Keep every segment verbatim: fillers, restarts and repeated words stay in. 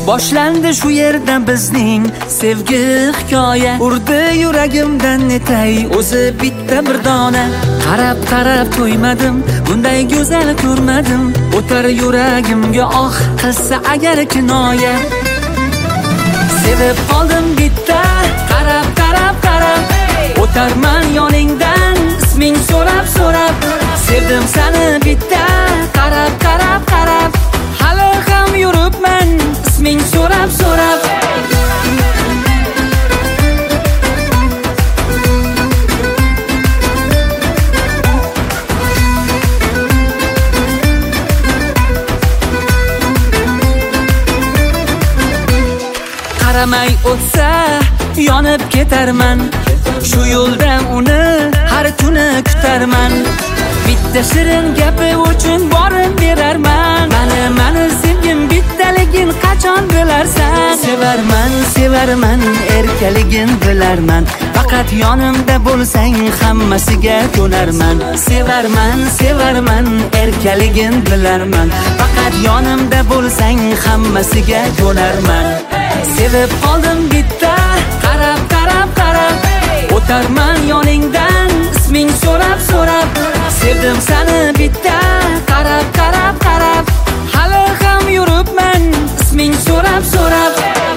Boshlandi shu yerda bizning sevgi hikoya. Urdi yuragimdan netay o'zi bitta bir dona. Qarab qarab to'ymadim, bunday go'zal ko'rmadim. O'tar yuragimga oh qilsa agar kinoya. Sevib qoldim bitta, qarab qarab qarab. O'tarman yoningdan isming so'rab so'rab. Sevdim seni bitta, qarab qarab qarab. Hali ham yuribman isming so'rab so'rab. Qaramay o'tsa yonib ketarman. Shu yo'lda uni har kuni kutarman. Bitta shirin gapi uchun borib berarman. Mani mani sevgim bittaligin qachon bilarsan? Sevarman, sevarman, erkaligin bilarman. Faqat yonimda bo'lsang hammasiga ko'narman. Sevarman, sevarman, erkaligin bilarman. Faqat yonimda bo'lsang hammasiga ko'narman. Sevib qoldim bitta, qarab qarab qarab. O'tarman yoningdan isming so'rab so'rab. Sevdim seni bitta, qarab qarab qarab. Hali ham yuribman isming so'rab so'rab.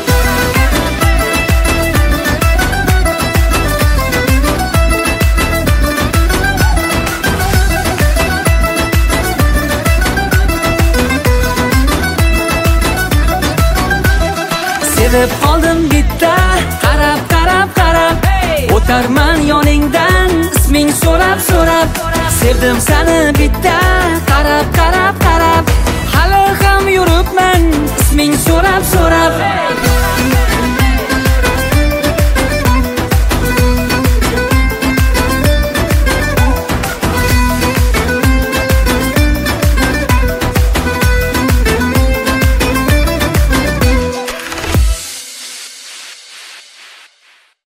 Sevib qoldim bitta, qarab qarab qarab. O'tarman yoningdan isming so'rab so'rab. Sevdim seni bitta, qarab qarab qarab.